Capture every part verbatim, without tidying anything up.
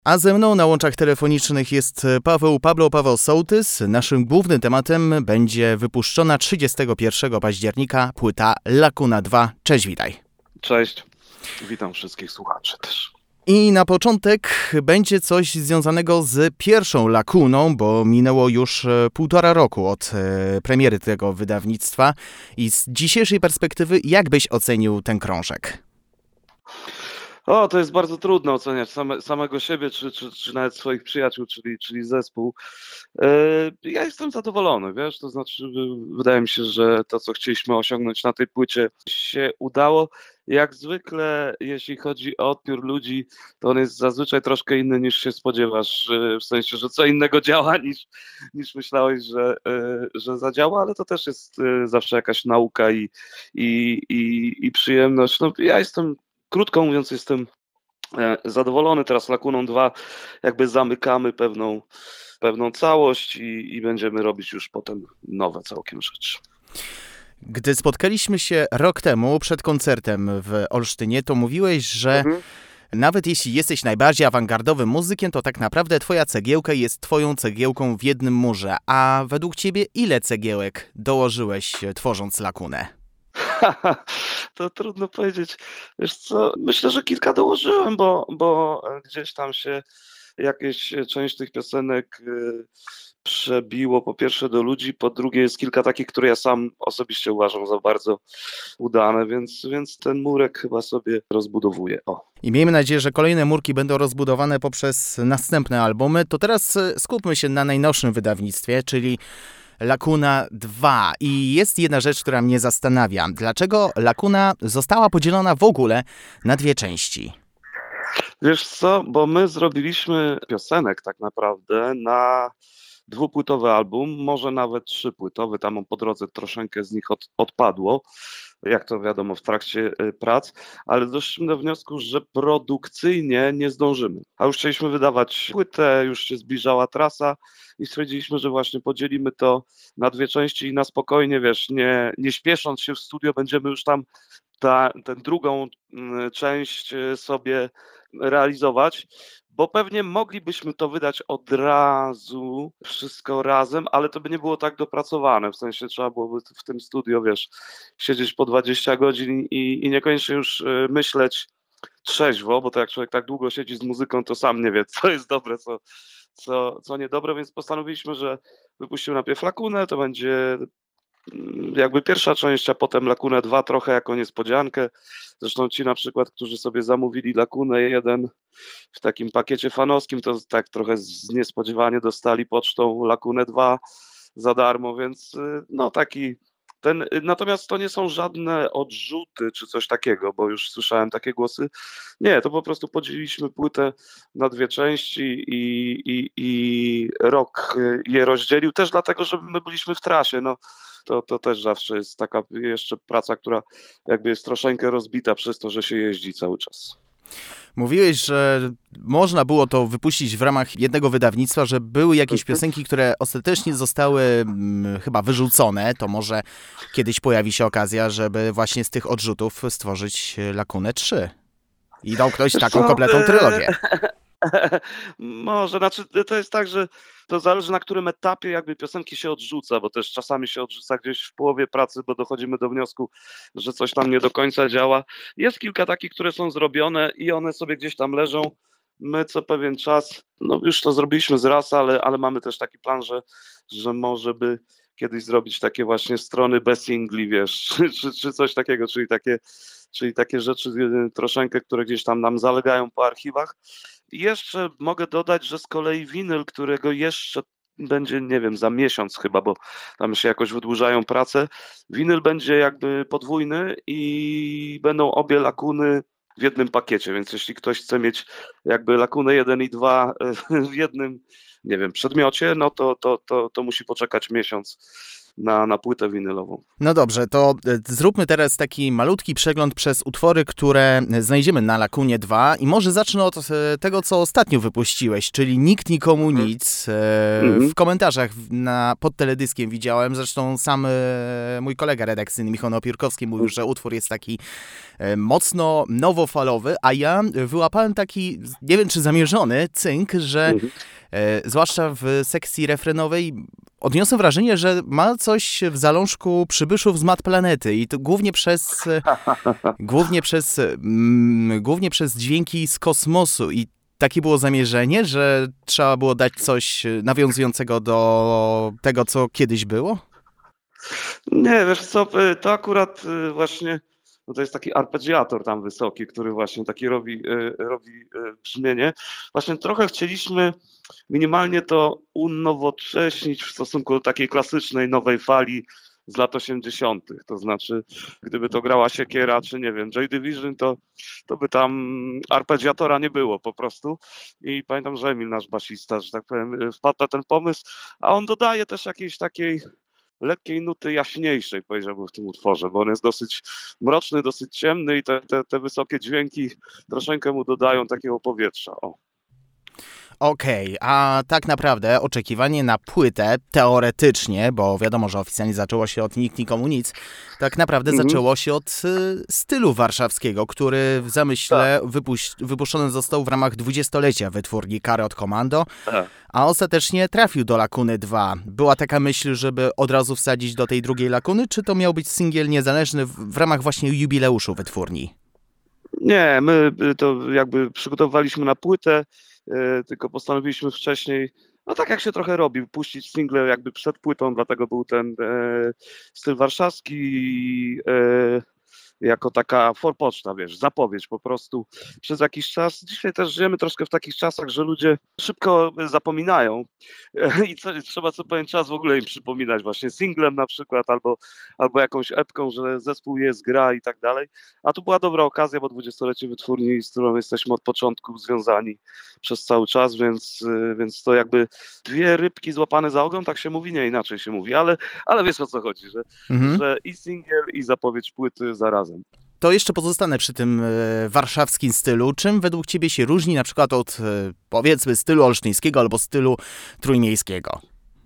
A ze mną na łączach telefonicznych jest Paweł Pablo Paweł Sołtys. Naszym głównym tematem będzie wypuszczona trzydziestego pierwszego października płyta Lakuna dwa. Cześć, witaj. Cześć, witam wszystkich słuchaczy też. I na początek będzie coś związanego z pierwszą Lakuną, bo minęło już półtora roku od premiery tego wydawnictwa. I z dzisiejszej perspektywy, jak byś ocenił ten krążek? O, to jest bardzo trudno oceniać same, samego siebie, czy, czy, czy nawet swoich przyjaciół, czyli, czyli zespół. Yy, ja jestem zadowolony, wiesz, to znaczy wydaje mi się, że to, co chcieliśmy osiągnąć na tej płycie, się udało. Jak zwykle, jeśli chodzi o odbiór ludzi, to on jest zazwyczaj troszkę inny niż się spodziewasz, yy, w sensie, że co innego działa niż, niż myślałeś, że, yy, że zadziała, ale to też jest yy, zawsze jakaś nauka i, i, i, i przyjemność. No, ja jestem Krótko mówiąc, jestem zadowolony. Teraz Lakuną dwa jakby zamykamy pewną, pewną całość i, i będziemy robić już potem nowe całkiem rzeczy. Gdy spotkaliśmy się rok temu przed koncertem w Olsztynie, to mówiłeś, że mhm. nawet jeśli jesteś najbardziej awangardowym muzykiem, to tak naprawdę twoja cegiełka jest twoją cegiełką w jednym murze. A według ciebie ile cegiełek dołożyłeś, tworząc Lakunę? To trudno powiedzieć. Wiesz co, myślę, że kilka dołożyłem, bo, bo gdzieś tam się jakieś część tych piosenek przebiło po pierwsze do ludzi, po drugie jest kilka takich, które ja sam osobiście uważam za bardzo udane, więc, więc ten murek chyba sobie rozbudowuję. O. I miejmy nadzieję, że kolejne murki będą rozbudowane poprzez następne albumy. To teraz skupmy się na najnowszym wydawnictwie, czyli Lakuna dwa. I jest jedna rzecz, która mnie zastanawia. Dlaczego Lakuna została podzielona w ogóle na dwie części? Wiesz co, bo my zrobiliśmy piosenek tak naprawdę na dwupłytowy album, może nawet trzypłytowy, tam po drodze troszeczkę z nich od, odpadło, jak to wiadomo w trakcie prac, ale doszliśmy do wniosku, że produkcyjnie nie zdążymy. A już chcieliśmy wydawać płytę, już się zbliżała trasa i stwierdziliśmy, że właśnie podzielimy to na dwie części i na spokojnie, wiesz, nie, nie śpiesząc się w studio, będziemy już tam ta, tę drugą część sobie realizować, bo pewnie moglibyśmy to wydać od razu, wszystko razem, ale to by nie było tak dopracowane, w sensie trzeba byłoby w tym studio, wiesz, siedzieć po dwadzieścia godzin i, i niekoniecznie już myśleć trzeźwo, bo to jak człowiek tak długo siedzi z muzyką, to sam nie wie, co jest dobre, co, co, co niedobre, więc postanowiliśmy, że wypuścimy najpierw Lakunę, to będzie jakby pierwsza część, a potem Lakunę dwa trochę jako niespodziankę. Zresztą ci na przykład, którzy sobie zamówili Lakunę jeden w takim pakiecie fanowskim, to tak trochę niespodziewanie dostali pocztą Lakunę dwa za darmo, więc no taki ten, natomiast to nie są żadne odrzuty czy coś takiego, bo już słyszałem takie głosy. Nie, to po prostu podzieliliśmy płytę na dwie części i, i, i rok je rozdzielił, też dlatego, że my byliśmy w trasie, no to, to też zawsze jest taka jeszcze praca, która jakby jest troszeczkę rozbita przez to, że się jeździ cały czas. Mówiłeś, że można było to wypuścić w ramach jednego wydawnictwa, że były jakieś piosenki, które ostatecznie zostały hmm, chyba wyrzucone. To może kiedyś pojawi się okazja, żeby właśnie z tych odrzutów stworzyć Lakunę trzy i domknąć taką kompletną trylogię. Może, znaczy to jest tak, że to zależy na którym etapie jakby piosenki się odrzuca, bo też czasami się odrzuca gdzieś w połowie pracy, bo dochodzimy do wniosku, że coś tam nie do końca działa. Jest kilka takich, które są zrobione i one sobie gdzieś tam leżą. My co pewien czas, no już to zrobiliśmy z raz, ale, ale mamy też taki plan, że, że może by kiedyś zrobić takie właśnie strony bez singli, wiesz, czy, czy coś takiego, czyli takie, czyli takie rzeczy troszeczkę, które gdzieś tam nam zalegają po archiwach. I jeszcze mogę dodać, że z kolei winyl, którego jeszcze będzie, nie wiem, za miesiąc chyba, bo tam się jakoś wydłużają prace, winyl będzie jakby podwójny i będą obie Lakuny w jednym pakiecie, więc jeśli ktoś chce mieć jakby Lakunę jeden i dwa w jednym, nie wiem, przedmiocie, no to, to, to, to musi poczekać miesiąc na, na płytę winylową. No dobrze, to e, zróbmy teraz taki malutki przegląd przez utwory, które znajdziemy na Lakunie dwa i może zacznę od e, tego, co ostatnio wypuściłeś, czyli Nikt Nikomu Mhm. Nic. E, Mhm. w komentarzach na, pod teledyskiem widziałem, zresztą sam e, mój kolega redakcyjny Michał Napiórkowski mówił, że utwór jest taki e, mocno nowofalowy, a ja wyłapałem taki, nie wiem czy zamierzony, cynk, że Mhm. e, zwłaszcza w sekcji refrenowej odniosłem wrażenie, że ma coś w zalążku przybyszów z mat planety i to głównie przez, głównie przez, mm, głównie przez dźwięki z kosmosu i takie było zamierzenie, że trzeba było dać coś nawiązującego do tego, co kiedyś było? Nie, wiesz co, y, to akurat y, właśnie, no to jest taki arpeggiator tam wysoki, który właśnie taki robi, y, robi y, brzmienie. Właśnie trochę chcieliśmy minimalnie to unowocześnić w stosunku do takiej klasycznej nowej fali z lat osiemdziesiątych. To znaczy, gdyby to grała Siekiera, czy nie wiem, Joy Division, to, to by tam arpeggiatora nie było po prostu. I pamiętam, że Emil, nasz basista, że tak powiem, wpadł na ten pomysł, a on dodaje też jakiejś takiej lekkiej nuty jaśniejszej, powiedziałbym, w tym utworze, bo on jest dosyć mroczny, dosyć ciemny i te, te, te wysokie dźwięki troszeczkę mu dodają takiego powietrza. O. Okej, a tak naprawdę oczekiwanie na płytę, teoretycznie, bo wiadomo, że oficjalnie zaczęło się od Nikt Nikomu Nic, tak naprawdę Mhm. zaczęło się od y, stylu warszawskiego, który w zamyśle wypuś- wypuszczony został w ramach dwudziestolecia wytwórni Karot Commando, Tak. a ostatecznie trafił do Lakuny dwa. Była taka myśl, żeby od razu wsadzić do tej drugiej Lakuny, czy to miał być singiel niezależny w, w ramach właśnie jubileuszu wytwórni? Nie, my y, to jakby przygotowaliśmy na płytę, y, tylko postanowiliśmy wcześniej, no tak jak się trochę robi, puścić single jakby przed płytą, dlatego był ten e, styl warszawski, e, jako taka forpoczta, wiesz, zapowiedź po prostu przez jakiś czas. Dzisiaj też żyjemy troszkę w takich czasach, że ludzie szybko zapominają i co, trzeba co pewien czas w ogóle im przypominać, właśnie singlem na przykład, albo, albo jakąś epką, że zespół jest, gra i tak dalej. A tu była dobra okazja, bo dwudziestolecie wytwórni, z którą jesteśmy od początku związani przez cały czas, więc, więc to jakby dwie rybki złapane za ogon, tak się mówi, nie inaczej się mówi, ale, ale wiesz o co chodzi, że, Mhm. że i singiel, i zapowiedź płyty zarazem. To jeszcze pozostanę przy tym e, warszawskim stylu. Czym według ciebie się różni na przykład od, e, powiedzmy, stylu olsztyńskiego albo stylu trójmiejskiego?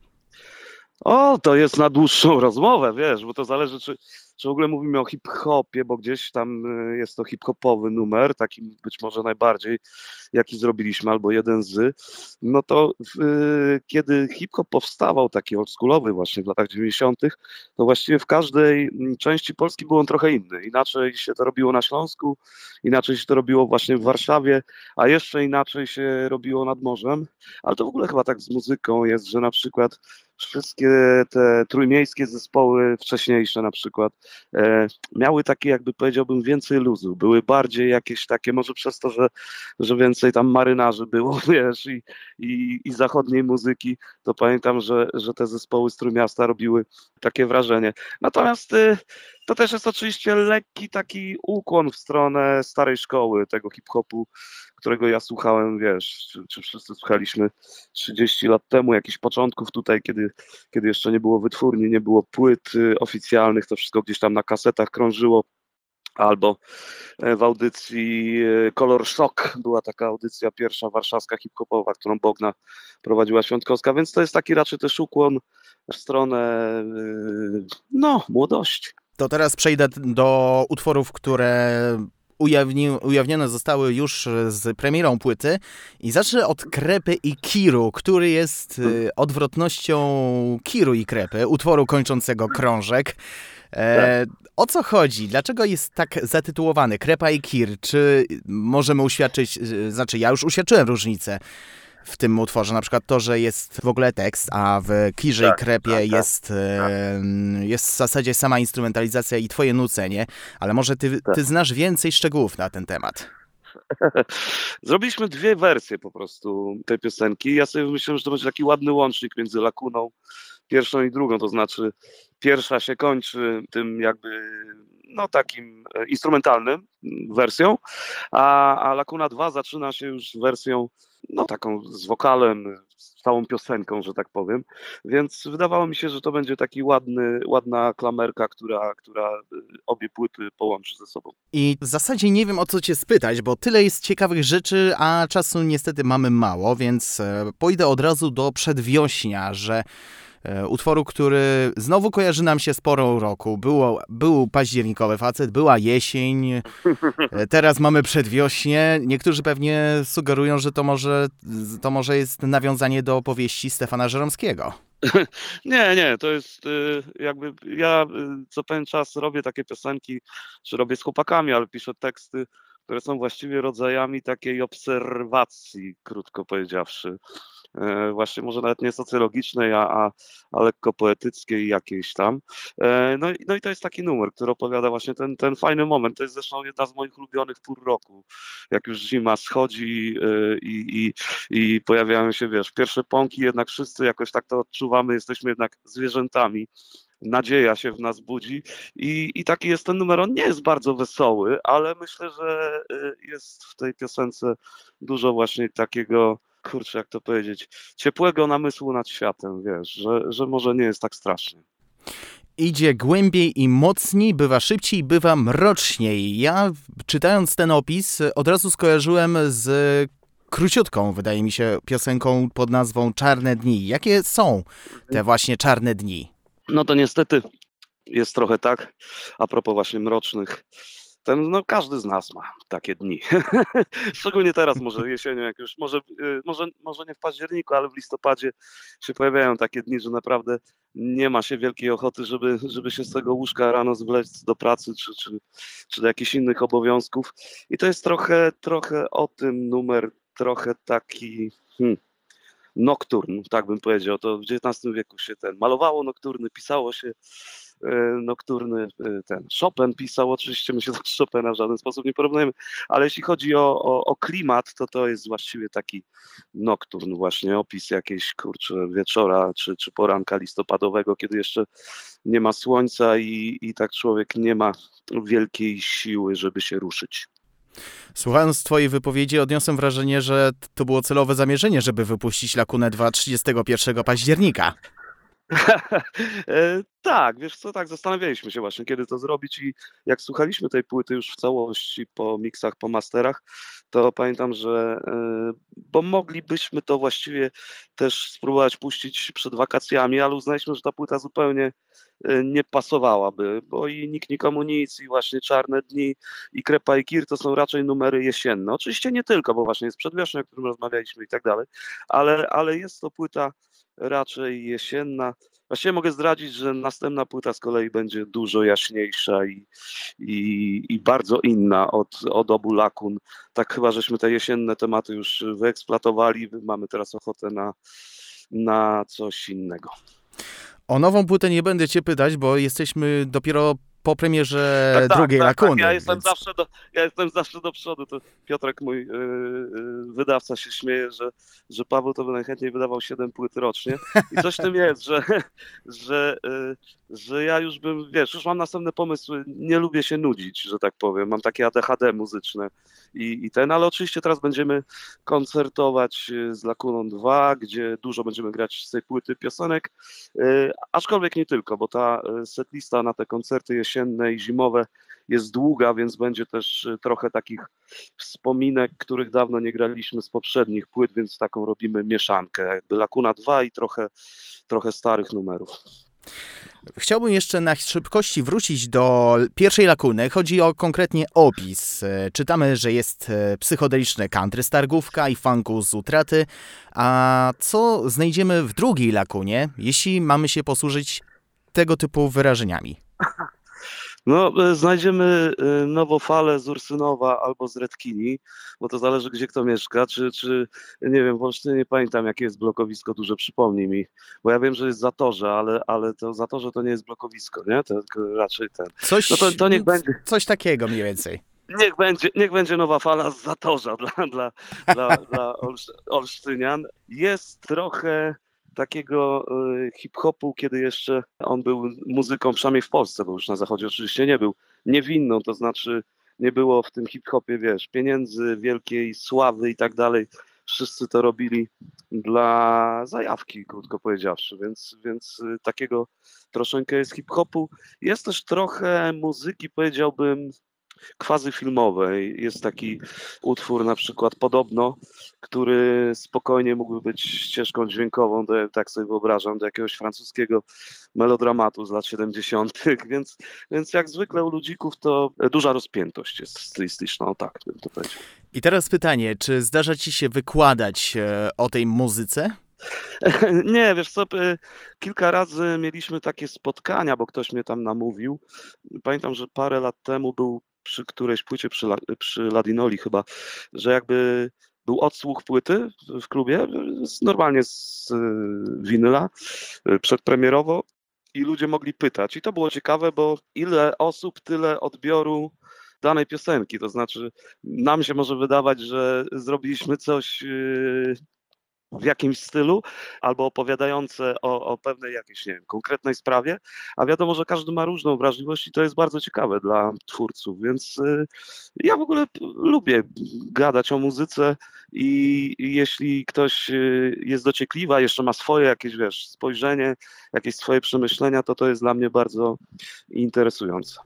O, to jest na dłuższą rozmowę, wiesz, bo to zależy, czy, czy w ogóle mówimy o hip-hopie, bo gdzieś tam y, jest to hip-hopowy numer, taki być może najbardziej, jaki zrobiliśmy, albo jeden z. No to y, kiedy hip-hop powstawał, taki oldschoolowy właśnie w latach dziewięćdziesiątych, to właściwie w każdej części Polski był on trochę inny. Inaczej się to robiło na Śląsku, inaczej się to robiło właśnie w Warszawie, a jeszcze inaczej się robiło nad morzem. Ale to w ogóle chyba tak z muzyką jest, że na przykład wszystkie te trójmiejskie zespoły wcześniejsze na przykład e, miały takie, jakby powiedziałbym, więcej luzu, były bardziej jakieś takie, może przez to, że, że więcej tam marynarzy było, wiesz, i, i, i zachodniej muzyki, to pamiętam, że, że te zespoły z Trójmiasta robiły takie wrażenie. Natomiast y, to też jest oczywiście lekki taki ukłon w stronę starej szkoły, tego hip-hopu, którego ja słuchałem, wiesz, czy, czy wszyscy słuchaliśmy trzydzieści lat temu, jakichś początków tutaj, kiedy, kiedy jeszcze nie było wytwórni, nie było płyt y, oficjalnych, to wszystko gdzieś tam na kasetach krążyło, albo w audycji Kolor Shock, była taka audycja pierwsza warszawska hip-hopowa, którą Bogna prowadziła Świątkowska, więc to jest taki raczej też ukłon w stronę y, no, młodości. To teraz przejdę do utworów, które ujawni, ujawnione zostały już z premierą płyty i zacznę od Krepy i Kiru, który jest y, odwrotnością Kiru i Krepy, utworu kończącego krążek. E, o co chodzi? Dlaczego jest tak zatytułowany Krepa i Kir? Czy możemy uświadczyć, y, znaczy ja już uświadczyłem różnicę w tym utworze, na przykład to, że jest w ogóle tekst, a w Kirze Tak, i Krepie tak, tak, jest, e, jest w zasadzie sama instrumentalizacja i twoje nucenie, ale może ty, tak. ty znasz więcej szczegółów na ten temat. Zrobiliśmy dwie wersje po prostu tej piosenki. Ja sobie myślałem, że to będzie taki ładny łącznik między Lakuną pierwszą i drugą, to znaczy pierwsza się kończy tym jakby no takim instrumentalnym wersją, a, a Lakuna dwa zaczyna się już wersją no taką z wokalem, z całą piosenką, że tak powiem. Więc wydawało mi się, że to będzie taki ładny, ładna klamerka, która, która obie płyty połączy ze sobą. I w zasadzie nie wiem, o co cię spytać, bo tyle jest ciekawych rzeczy, a czasu niestety mamy mało, więc pójdę od razu do Przedwiośnia, że utworu, który znowu kojarzy nam się z porą roku. Było, był październikowy facet, była jesień, teraz mamy przedwiośnie. Niektórzy pewnie sugerują, że to może, to może jest nawiązanie do opowieści Stefana Żeromskiego. Nie, nie, to jest jakby, ja co pewien czas robię takie piosenki, czy robię z chłopakami, ale piszę teksty, które są właściwie rodzajami takiej obserwacji, krótko powiedziawszy. Właśnie może nawet nie socjologicznej, a, a, a lekko poetyckiej jakiejś tam. No, no i to jest taki numer, który opowiada właśnie ten, ten fajny moment. To jest zresztą jedna z moich ulubionych pór roku. Jak już zima schodzi i, i, i pojawiają się, wiesz, pierwsze pąki, jednak wszyscy jakoś tak to odczuwamy, jesteśmy jednak zwierzętami. Nadzieja się w nas budzi i, i taki jest ten numer. On nie jest bardzo wesoły, ale myślę, że jest w tej piosence dużo właśnie takiego, kurczę, jak to powiedzieć, ciepłego namysłu nad światem, wiesz, że, że może nie jest tak strasznie. Idzie głębiej i mocniej, bywa szybciej, bywa mroczniej. Ja, czytając ten opis, od razu skojarzyłem z króciutką, wydaje mi się, piosenką pod nazwą Czarne dni. Jakie są te właśnie czarne dni? No to niestety jest trochę tak, a propos właśnie mrocznych, ten, no każdy z nas ma takie dni. Szczególnie teraz, może jesienią, jak już, może, może, może nie w październiku, ale w listopadzie się pojawiają takie dni, że naprawdę nie ma się wielkiej ochoty, żeby, żeby się z tego łóżka rano zwlec do pracy, czy, czy, czy do jakichś innych obowiązków. I to jest trochę, trochę o tym numer, trochę taki... Hmm, nokturn, tak bym powiedział. To w dziewiętnastym wieku się ten malowało nokturny, pisało się nokturny, ten Chopin pisał, oczywiście my się do Chopina w żaden sposób nie porównujemy, ale jeśli chodzi o, o, o klimat, to to jest właściwie taki nokturn właśnie, opis jakiejś, kurczę, wieczora czy, czy poranka listopadowego, kiedy jeszcze nie ma słońca i, i tak człowiek nie ma wielkiej siły, żeby się ruszyć. Słuchając twojej wypowiedzi, odniosłem wrażenie, że to było celowe zamierzenie, żeby wypuścić Lakunę dwa trzydziestego pierwszego października. Tak, wiesz co, tak zastanawialiśmy się właśnie, kiedy to zrobić i jak słuchaliśmy tej płyty już w całości po miksach, po masterach, to pamiętam, że bo moglibyśmy to właściwie też spróbować puścić przed wakacjami, ale uznaliśmy, że ta płyta zupełnie nie pasowałaby, bo i Nikt nikomu nic, i właśnie Czarne dni, i Krepa i Kir to są raczej numery jesienne. Oczywiście nie tylko, bo właśnie jest Przedwiośnie, o którym rozmawialiśmy i tak dalej, ale, ale jest to płyta raczej jesienna. Właściwie mogę zdradzić, że następna płyta z kolei będzie dużo jaśniejsza i, i, i bardzo inna od, od obu Lakun. Tak chyba, żeśmy te jesienne tematy już wyeksploatowali, mamy teraz ochotę na, na coś innego. O nową płytę nie będę cię pytać, bo jesteśmy dopiero po premierze tak, drugiej tak, Lakuny. Tak, ja, jestem więc... zawsze do, ja jestem zawsze do przodu. To Piotrek, mój yy, yy, wydawca, się śmieje, że, że Paweł to by najchętniej wydawał siedem płyt rocznie. I coś w tym jest, że, że, yy, że ja już bym, wiesz, już mam następne pomysły, nie lubię się nudzić, że tak powiem. Mam takie A D H D muzyczne i, i ten, ale oczywiście teraz będziemy koncertować z Lakuną dwa, gdzie dużo będziemy grać z tej płyty piosenek, yy, aczkolwiek nie tylko, bo ta setlista na te koncerty jesienne i zimowe jest długa, więc będzie też trochę takich wspominek, których dawno nie graliśmy z poprzednich płyt, więc taką robimy mieszankę, jakby Lakuna dwa i trochę, trochę starych numerów. Chciałbym jeszcze na szybkości wrócić do pierwszej Lakuny. Chodzi o konkretnie opis. Czytamy, że jest psychodeliczne country z targówka i funku z utraty. A co znajdziemy w drugiej Lakunie, jeśli mamy się posłużyć tego typu wyrażeniami? No, znajdziemy Nowofalę z Ursynowa albo z Redkini, bo to zależy, gdzie kto mieszka, czy, czy nie wiem, w Olsztynie nie pamiętam, jakie jest blokowisko duże, przypomnij mi, bo ja wiem, że jest Zatorze, ale, ale to Zatorze to nie jest blokowisko, nie? To raczej ten. Coś, no to, to niech będzie. Coś takiego mniej więcej. Niech będzie, niech będzie Nowa Fala z Zatorza dla, dla, dla, dla Olsztynian. Jest trochę takiego y, hip-hopu, kiedy jeszcze on był muzyką, przynajmniej w Polsce, bo już na zachodzie oczywiście nie był, niewinną, to znaczy nie było w tym hip-hopie, wiesz, pieniędzy, wielkiej sławy i tak dalej. wszyscy to robili dla zajawki, krótko powiedziawszy, więc, więc takiego troszeczkę jest hip-hopu. Jest też trochę muzyki, powiedziałbym, quasi-filmowej. Jest taki utwór na przykład Podobno, który spokojnie mógłby być ścieżką dźwiękową, do, tak sobie wyobrażam, do jakiegoś francuskiego melodramatu z lat siedemdziesiątych, więc, więc jak zwykle u ludzików to duża rozpiętość jest stylistyczna, o tak bym to powiedział. I teraz pytanie, czy zdarza ci się wykładać e, o tej muzyce? Nie, wiesz co, kilka razy mieliśmy takie spotkania, bo ktoś mnie tam namówił. Pamiętam, że parę lat temu był przy którejś płycie, przy, przy Ladinoli chyba, że jakby był odsłuch płyty w klubie, normalnie z winyla, przedpremierowo i ludzie mogli pytać. I to było ciekawe, bo ile osób, tyle odbioru danej piosenki. To znaczy nam się może wydawać, że zrobiliśmy coś w jakimś stylu, albo opowiadające o, o pewnej jakiejś, nie wiem, konkretnej sprawie, a wiadomo, że każdy ma różną wrażliwość i to jest bardzo ciekawe dla twórców, więc y, ja w ogóle lubię gadać o muzyce i, i jeśli ktoś y, jest dociekliwy, jeszcze ma swoje jakieś, wiesz, spojrzenie, jakieś swoje przemyślenia, to to jest dla mnie bardzo interesujące.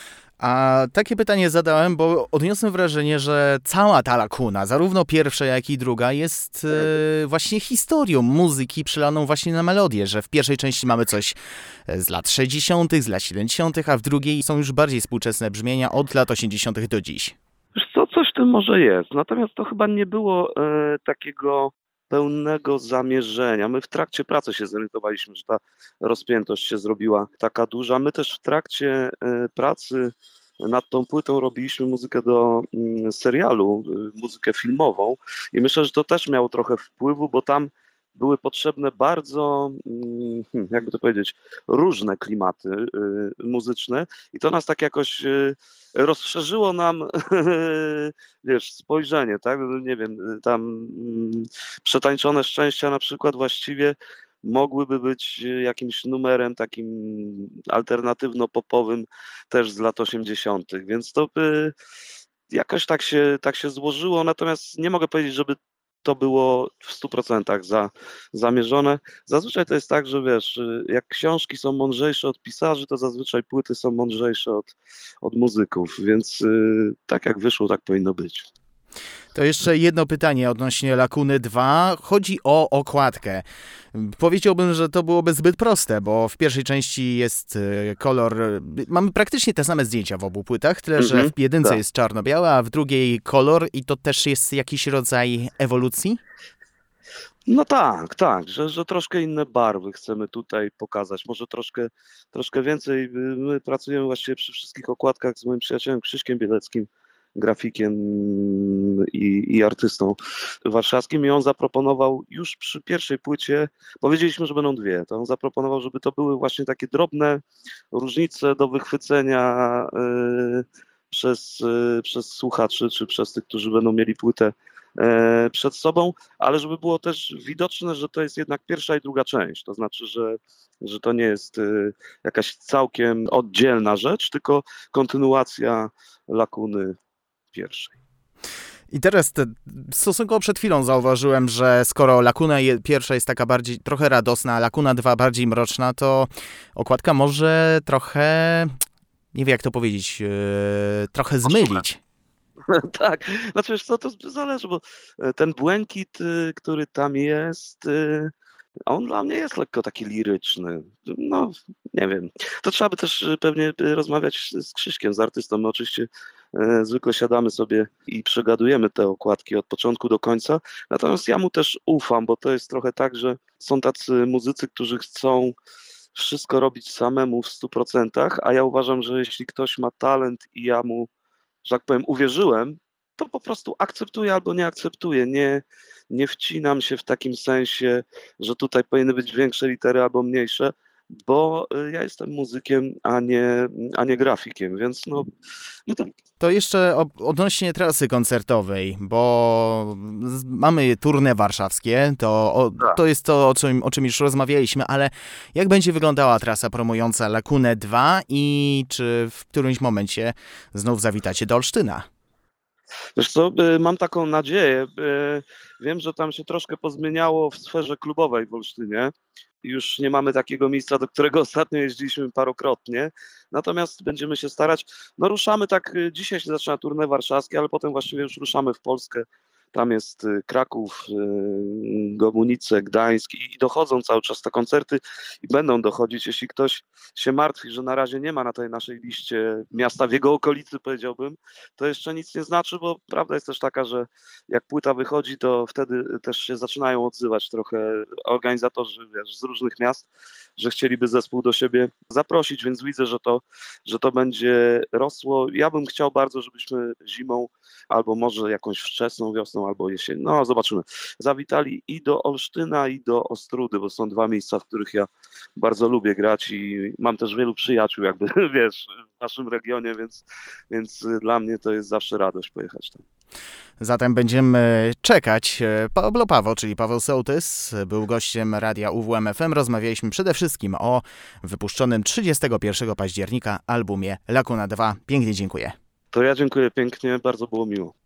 A takie pytanie zadałem, bo odniosłem wrażenie, że cała ta lakuna, zarówno pierwsza, jak i druga, jest e, właśnie historią muzyki przylaną właśnie na melodię, że w pierwszej części mamy coś z lat sześćdziesiątych, z lat siedemdziesiątych, a w drugiej są już bardziej współczesne brzmienia od lat osiemdziesiątych do dziś. Wiesz co, coś w tym może jest, natomiast to chyba nie było e, takiego pełnego zamierzenia. My w trakcie pracy się zorientowaliśmy, że ta rozpiętość się zrobiła taka duża. My też w trakcie pracy nad tą płytą robiliśmy muzykę do serialu, muzykę filmową i myślę, że to też miało trochę wpływu, bo tam były potrzebne bardzo, jakby to powiedzieć, różne klimaty muzyczne i to nas tak jakoś rozszerzyło nam, wiesz, spojrzenie, tak? Nie wiem, tam Przetańczone Szczęścia na przykład właściwie mogłyby być jakimś numerem takim alternatywno-popowym też z lat osiemdziesiątych, więc to by jakoś tak się, tak się złożyło, natomiast nie mogę powiedzieć, żeby to było w stu procentach za, zamierzone. Zazwyczaj to jest tak, że wiesz, jak książki są mądrzejsze od pisarzy, to zazwyczaj płyty są mądrzejsze od, od muzyków, więc yy, tak jak wyszło, tak powinno być. To jeszcze jedno pytanie odnośnie Lakuny dwa. Chodzi o okładkę. Powiedziałbym, że to byłoby zbyt proste, bo w pierwszej części jest kolor... Mamy praktycznie te same zdjęcia w obu płytach, tyle że Mhm, w jedynce tak. jest czarno-białe, a w drugiej kolor i to też jest jakiś rodzaj ewolucji? No tak, tak, że, że troszkę inne barwy chcemy tutaj pokazać, może troszkę, troszkę więcej. My pracujemy właściwie przy wszystkich okładkach z moim przyjacielem Krzyśkiem Bieleckim, grafikiem i, i artystą warszawskim i on zaproponował już przy pierwszej płycie, powiedzieliśmy, że będą dwie, to on zaproponował, żeby to były właśnie takie drobne różnice do wychwycenia y, przez, y, przez słuchaczy, czy przez tych, którzy będą mieli płytę y, przed sobą, ale żeby było też widoczne, że to jest jednak pierwsza i druga część, to znaczy, że, że to nie jest y, jakaś całkiem oddzielna rzecz, tylko kontynuacja Lakuny pierwszej. I teraz te, stosunkowo przed chwilą zauważyłem, że skoro Lakuna je, pierwsza jest taka bardziej trochę radosna, a Lakuna dwa bardziej mroczna, to okładka może trochę, nie wiem jak to powiedzieć, yy, trochę zmylić. Tak, znaczy wiesz co, to zależy, bo ten błękit, który tam jest, on dla mnie jest lekko taki liryczny. No, nie wiem. To trzeba by też pewnie rozmawiać z Krzyśkiem, z artystą. My oczywiście e, zwykle siadamy sobie i przegadujemy te okładki od początku do końca. Natomiast ja mu też ufam, bo to jest trochę tak, że są tacy muzycy, którzy chcą wszystko robić samemu w stu procentach, a ja uważam, że jeśli ktoś ma talent i ja mu, że tak powiem, uwierzyłem, to po prostu akceptuję albo nie akceptuję. Nie, nie wcinam się w takim sensie, że tutaj powinny być większe litery albo mniejsze, bo ja jestem muzykiem, a nie, a nie grafikiem, więc no, no to... To jeszcze odnośnie trasy koncertowej, bo mamy tournée warszawskie, to, o, to jest to, o czym, o czym już rozmawialiśmy, ale jak będzie wyglądała trasa promująca Lakunę dwa i czy w którymś momencie znów zawitacie do Olsztyna? Wiesz co, mam taką nadzieję. Wiem, że tam się troszkę pozmieniało w sferze klubowej w Olsztynie. Już nie mamy takiego miejsca, do którego ostatnio jeździliśmy parokrotnie. Natomiast będziemy się starać. No ruszamy tak, dzisiaj się zaczyna turne warszawskie, ale potem właściwie już ruszamy w Polskę. Tam jest Kraków, Gomunice, Gdańsk i dochodzą cały czas te koncerty i będą dochodzić. Jeśli ktoś się martwi, że na razie nie ma na tej naszej liście miasta w jego okolicy, powiedziałbym, to jeszcze nic nie znaczy, bo prawda jest też taka, że jak płyta wychodzi, to wtedy też się zaczynają odzywać trochę organizatorzy, wiesz, z różnych miast, że chcieliby zespół do siebie zaprosić, więc widzę, że to, że to będzie rosło. Ja bym chciał bardzo, żebyśmy zimą albo może jakąś wczesną wiosną, albo jesień, no zobaczymy, zawitali i do Olsztyna, i do Ostródy, bo są dwa miejsca, w których ja bardzo lubię grać i mam też wielu przyjaciół, jakby, wiesz, w naszym regionie, więc, więc dla mnie to jest zawsze radość pojechać tam. Zatem będziemy czekać. Pablo Pawo, czyli Paweł Sołtys, był gościem radia U W M F M. Rozmawialiśmy przede wszystkim o wypuszczonym trzydziestego pierwszego października albumie Lakuna dwa. Pięknie dziękuję. To ja dziękuję pięknie, bardzo było miło.